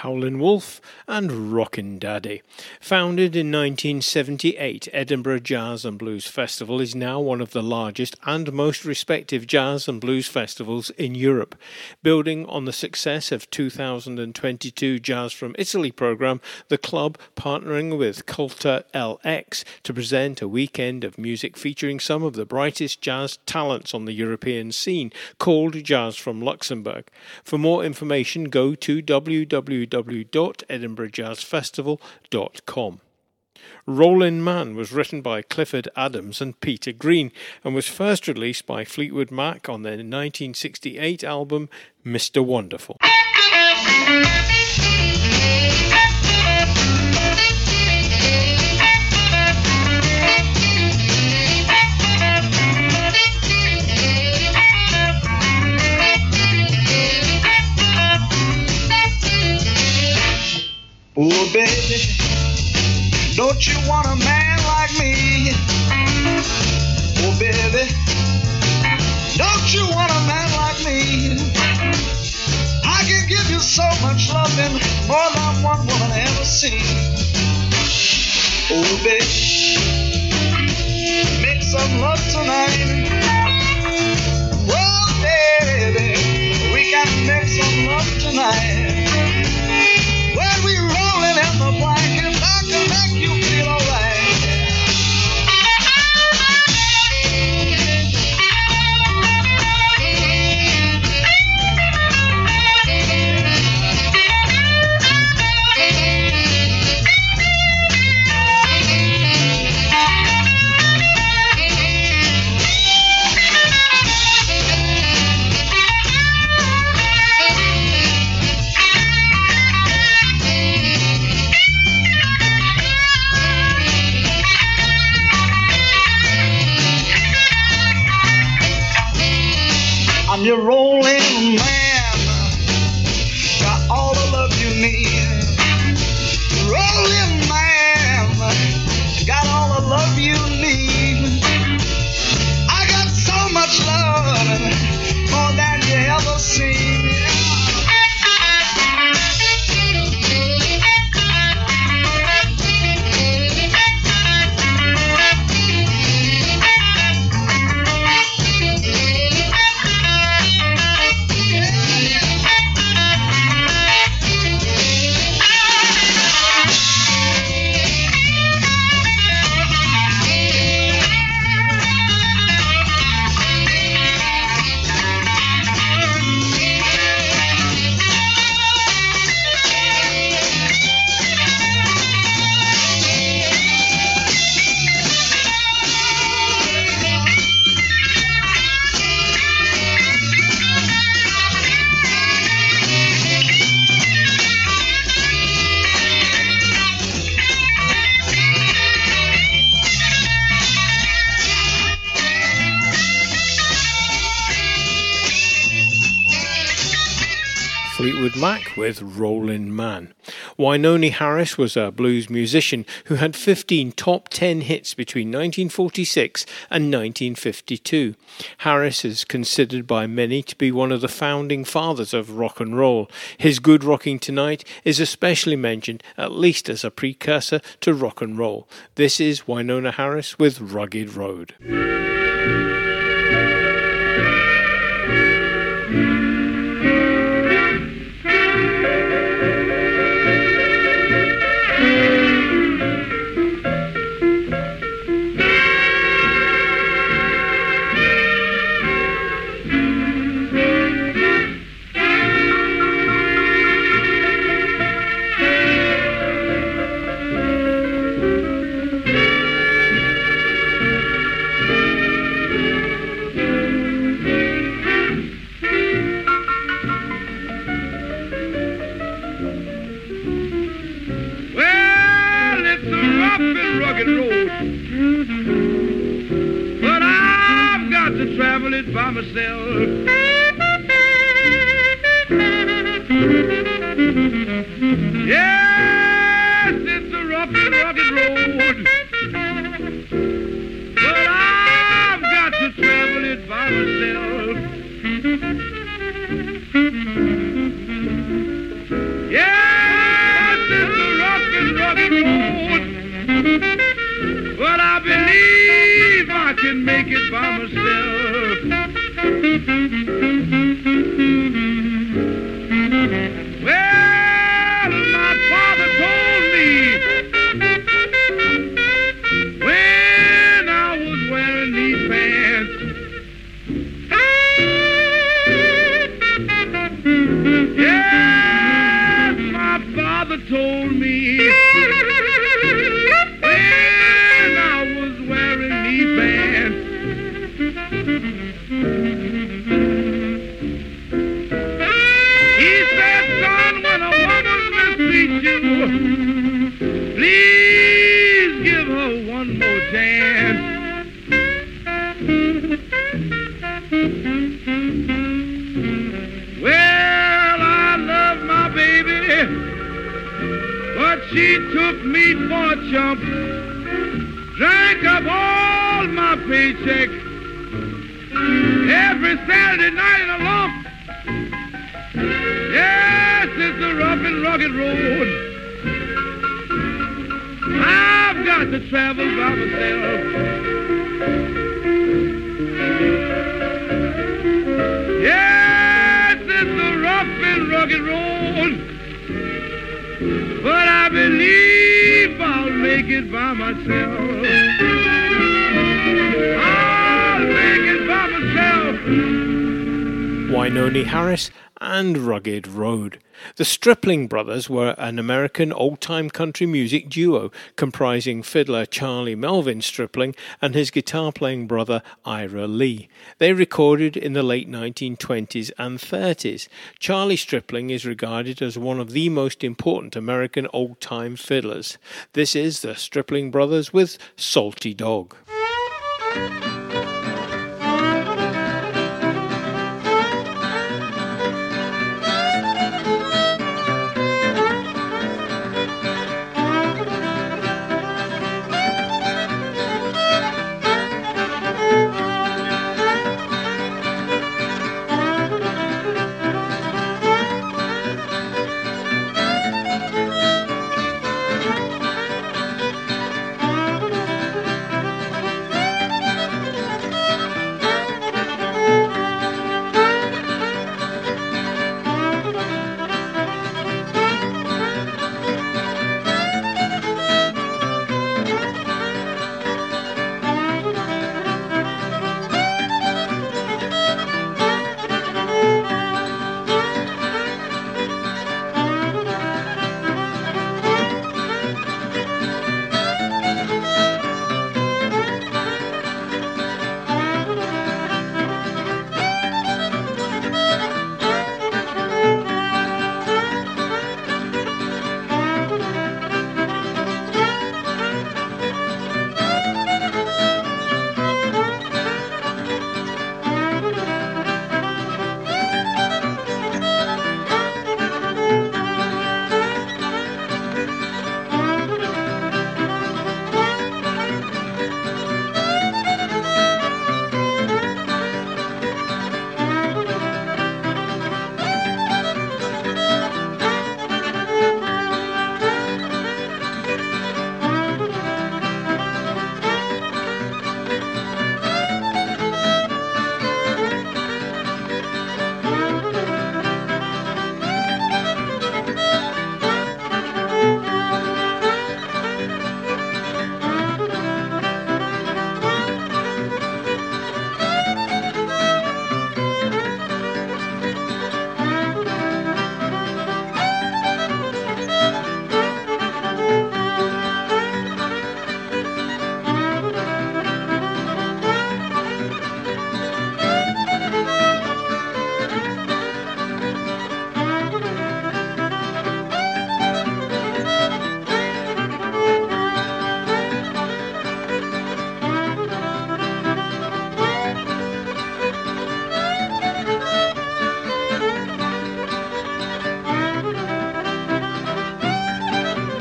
Howlin' Wolf and Rockin' Daddy. Founded in 1978, Edinburgh Jazz and Blues Festival is now one of the largest and most respected jazz and blues festivals in Europe. Building on the success of 2022 Jazz from Italy program, the club partnering with Culture LX to present a weekend of music featuring some of the brightest jazz talents on the European scene, called Jazz from Luxembourg. For more information, go to www.edinburghjazzfestival.com. Rollin' Man was written by Clifford Adams and Peter Green and was first released by Fleetwood Mac on their 1968 album Mr. Wonderful. Oh, baby, don't you want a man like me? Oh, baby, don't you want a man like me? I can give you so much loving, more than one woman ever seen. Oh, baby, make some love tonight. Oh, baby, we can make some love tonight. When we rolling in the blanket, I can make you feel alright. I'm your rolling man, got all the love you need. Rolling man, got all the love you need. I got so much love, more than you ever seen. Fleetwood Mac with Rollin' Man. Wynonie Harris was a blues musician who had 15 top 10 hits between 1946 and 1952. Harris is considered by many to be one of the founding fathers of rock and roll. His Good Rocking Tonight is especially mentioned, at least as a precursor to rock and roll. This is Wynonie Harris with Rugged Road. Travel it by myself. Yes, it's a rough and rugged road, but I've got to travel it by myself. Yeah. is the rough and rugged road, but I believe I can make it by myself. Well, my father told me when I was wearing these pants, yes, my father told me when I was wearing these pants. He said, son, when a woman mistreats you, please give her one more chance. Well, I love my baby, but she took me for a chump, drank up all my paycheck every Saturday night in a lump. Yes, it's a rough and rugged road. I've got to travel by myself. Yes, it's a rough and rugged road, but I believe I'll make it by myself. I'll make it by myself. Wynonie Harris and Rugged Road. The Stripling Brothers were an American old-time country music duo comprising fiddler Charlie Melvin Stripling and his guitar-playing brother Ira Lee. They recorded in the late 1920s and 30s. Charlie Stripling is regarded as one of the most important American old-time fiddlers. This is the Stripling Brothers with Salty Dog.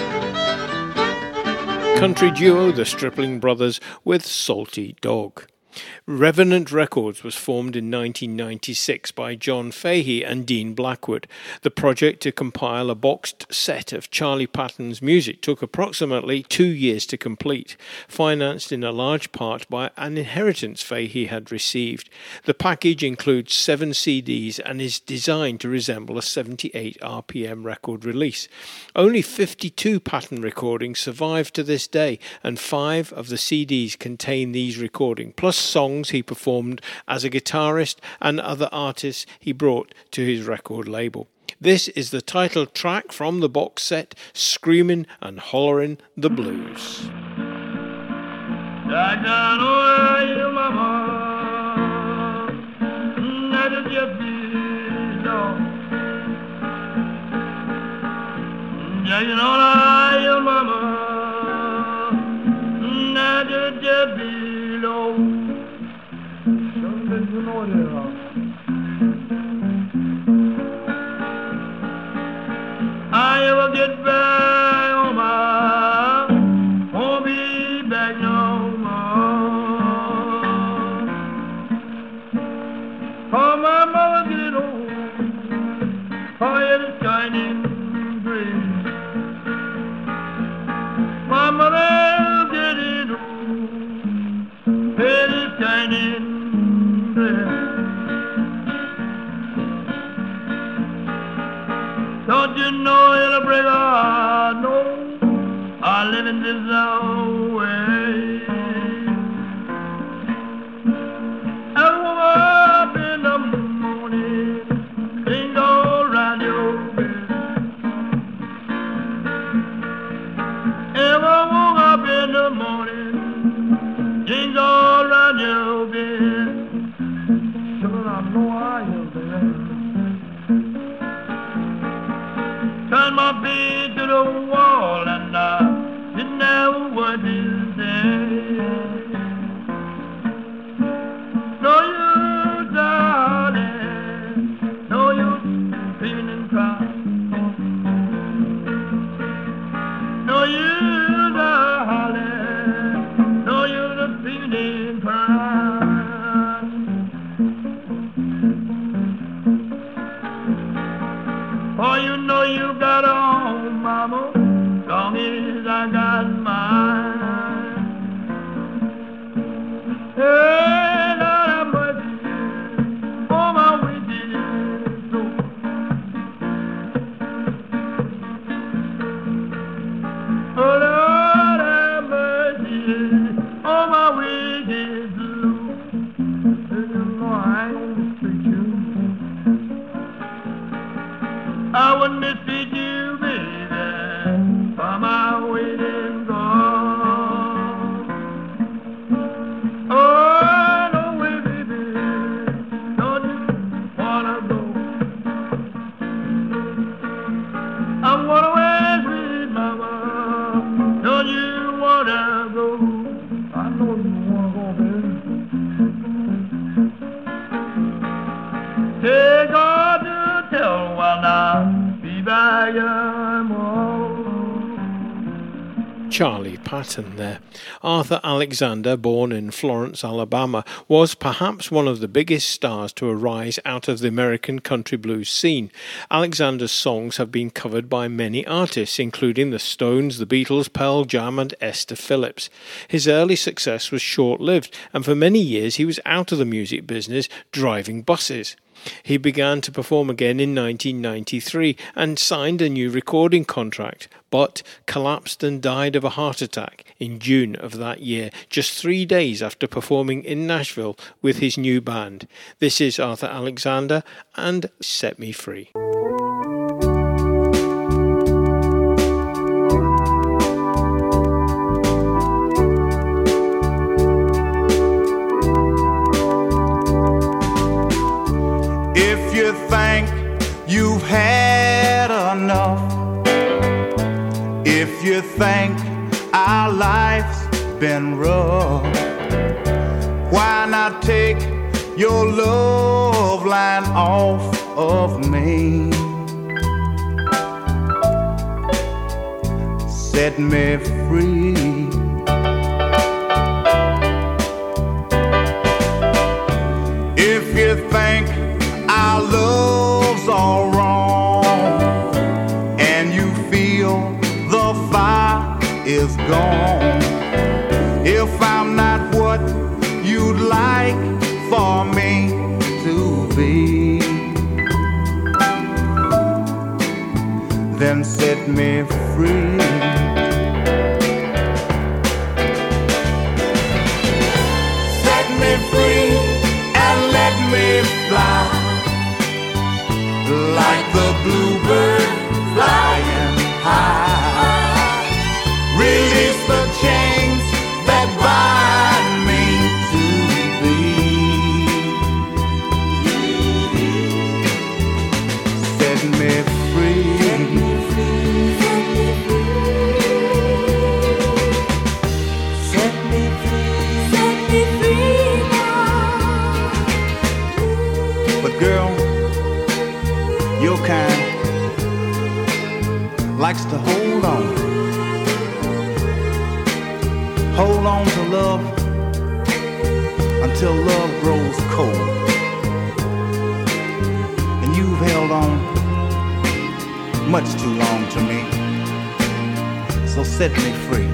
Country duo The Stripling Brothers with Salty Dog. Revenant Records was formed in 1996 by John Fahey and Dean Blackwood. The project to compile a boxed set of Charlie Patton's music took approximately 2 years to complete, financed in a large part by an inheritance Fahey had received. The package includes 7 CDs and is designed to resemble a 78 RPM record release. Only 52 Patton recordings survive to this day, and 5 of the CDs contain these recordings, plus songs he performed as a guitarist and other artists he brought to his record label. This is the title track from the box set, Screamin' and Hollerin' the Blues. Yeah, you know I your mama, not just below. You know that. I ever get back home, I won't be back no more. Oh, my mama get old, oh, it's shining gray. My mother getting old, it is shining gray. Don't you know it'll break our heart? No, I live in this way. I woke up in the morning, things all around your bed. If I woke up in the morning, things all around your bed. Sure, I know I am there. Turn my feet to the wall and I didn't know what to say. No use, darling, no use screaming and crying. No use, darling, no use screaming and crying. Oh, you know you got a home, mama, long as I got mine. Hey, Lord, I must for my wicked soul. Oh, Lord, I must for my wicked soul. You know I ain't gonna treat you. I wouldn't mistreat you, baby, for my waiting gone. Oh, no way, baby, don't you wanna go? I'm gonna away, sweet mama, don't you wanna go? I know you wanna go, baby. Take God to tell while now. Charlie Patton there. Arthur Alexander, born in Florence, Alabama, was perhaps one of the biggest stars to arise out of the American country blues scene. Alexander's songs have been covered by many artists, including the Stones, the Beatles, Pearl Jam and Esther Phillips. His early success was short-lived, and for many years he was out of the music business, driving buses. He began to perform again in 1993 and signed a new recording contract, but collapsed and died of a heart attack in June of that year, just 3 days after performing in Nashville with his new band. This is Arthur Alexander and Set Me Free. If you think you've had enough, if you think our life's been rough, why not take your love line off of me? Set me free. think our love's all wrong, and you feel the fire is gone. If I'm not what you'd like for me to be, then set me free. Set me free and let me fly like the bluebird flying high. Release the chains that bind me to thee. Set me free. Set me free. Set me free now. But girl, your kind likes to hold on. Hold on to love until love grows cold. And you've held on much too long to me. So set me free.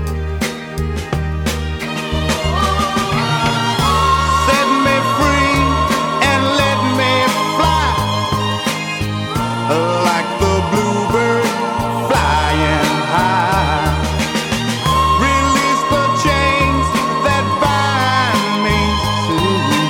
Set me free and let me fly like the bluebird flying high. Release the chains that bind me to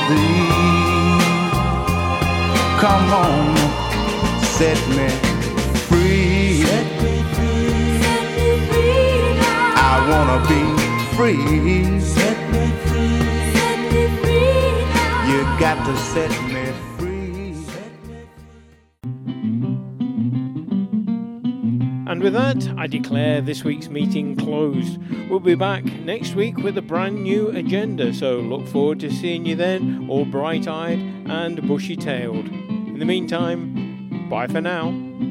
thee. Come on, set me free. Set me free. Set me free now. I wanna be free. Set me free. Set me free now. You got to set me free. And with that, I declare this week's meeting closed. We'll be back next week with a brand new agenda, so look forward to seeing you then, all bright-eyed and bushy-tailed. In the meantime, bye for now.